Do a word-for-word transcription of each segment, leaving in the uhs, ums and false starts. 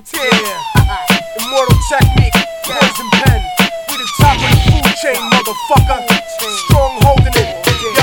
tear. Yeah. Immortal technique, poison pen. We the top of the food chain, motherfucker. Strong holding it, yo.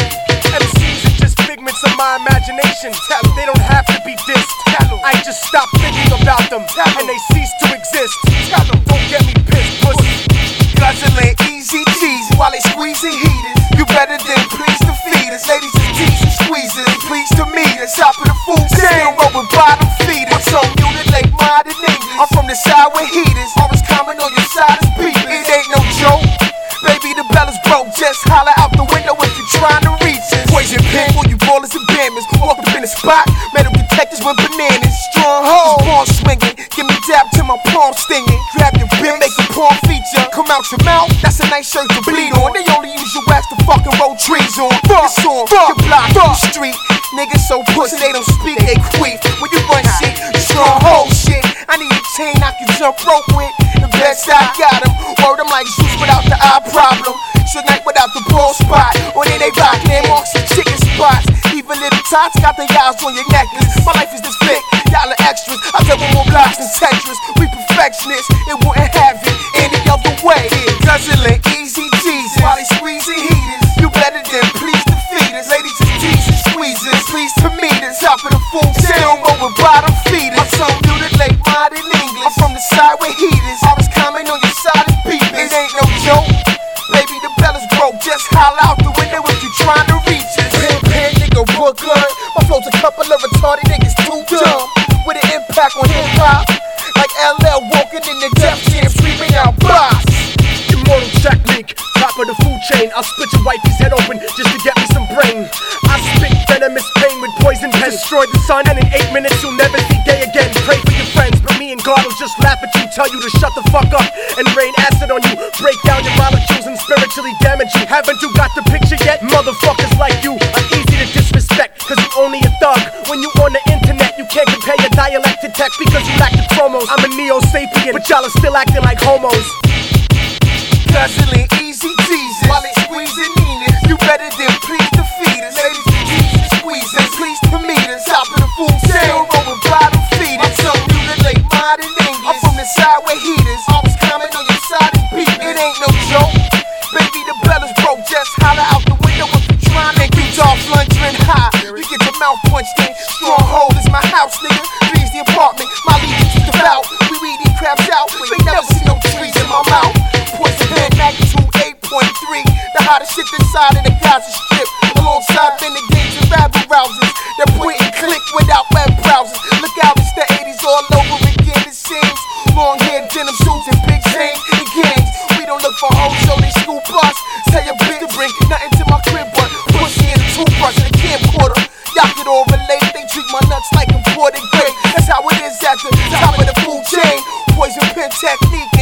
M Cs are just figments of my imagination. They don't have to be dissed. I just stop thinking about them and they cease to exist. Don't get me pissed, pussy. Guzzling easy cheesy while they squeezing heaters. You better than please to feed us. Ladies is teasing, squeezing, please to meet us. Top of the food chain, roll with bottom feeders. So mutilate modern English. I'm from the side with heaters. Always comment on your side is beeping. It ain't no joke. Baby, the bell is broke. Just holler out the window if you're trying to reach us. Poison pen for you ballers and bammers. Walk up in the spot, metal detectors with bananas. Strong hold, palm swinging. Give me dab till my palm stinging. Grab your bit, make a palm feature. Come out your mouth, that's a nice shirt to bleed on. They only use your ass to fucking roll trees on. Fuck, it's on, fuck, your block, fuck, your street. Niggas so pussy, they don't speak, they queef. When you run shit, you strong hold shit. I need a chain I can jump rope with. The best I got them. Word them like Zeus without the eye problem. Tonight without the ball spot. Or then they rockin' and marks the chicken spots. Even little tots got their eyes on your necklace. My life is this flick, y'all are extras. I double more blocks than Tetris. We perfectionists, it wouldn't have it any other way. Guzzling easy cheesy while they squeezing heaters. You better than please to feed us. Ladies is teasing, squeezing, please to meet us. Top of the food chain, roll with bottom feeders. My son mutilate modern English. I'm from the side with heaters. Always comment on your side is beeping. It ain't no joke. Baby, the bell is broke. Just holler out the window if you're trying to reach us. Pen, pen, nigga, Brooklyn. My flow's a couple of retarded niggas too dumb. With an impact on hip hop. Like L L walking in the Def Jam screaming out boss. Immortal technique, top of the food chain. I'll split your wifey's head open just to get me some brain. I spit venomous pain with poison pen. Destroy the sun and in eight minutes you'll never see day again. Pray for your friends, but me and God will just laugh at you. Tell you to shut the fuck up and rain acid on you. Break down your molecules and spiritually damage you. Haven't you got the picture yet? Motherfuckers like you are easy to disrespect, cause you only a thug. When you on the internet you can't compare your dialect to text because you lack the chromos. I'm a neo-sapien, but y'all are still acting like homos. Guzzling easy cheesy while they squeezing Nina's. You better than please to feed us. Ladies is teasing, squeezing, please to meet us. Top of the food chain, roll with bottom feeders. So mutilate modern English. I'm from the side with heaters. Always comment on your side is beeping. It ain't no joke. Baby, the bell is broke. Just holler out the window if you're trying to reach off lunging high. You get your mouth punched in. Strong hold is my house, nigga. Three's the apartment. My legions is devout. We weed these crabs out. You ain't never seen no trees in my mouth. Poison pen magnitude eight point three. The hottest shit this side of the Gaza Strip. Alongside renegades and rabble rousers. They're point and click without web browsers. Look out, it's the eighties all over again, it seems. Long hair, denim suits, and big chains and gangs. We don't look for hoes, so they scoop us. Tell your bitch to bring nothing to my crib but pussy and a toothbrush and a camcorder. Y'all get all relate, they treat my nuts like imported grape. That's how it is at the top of the food chain. Poison pen technique.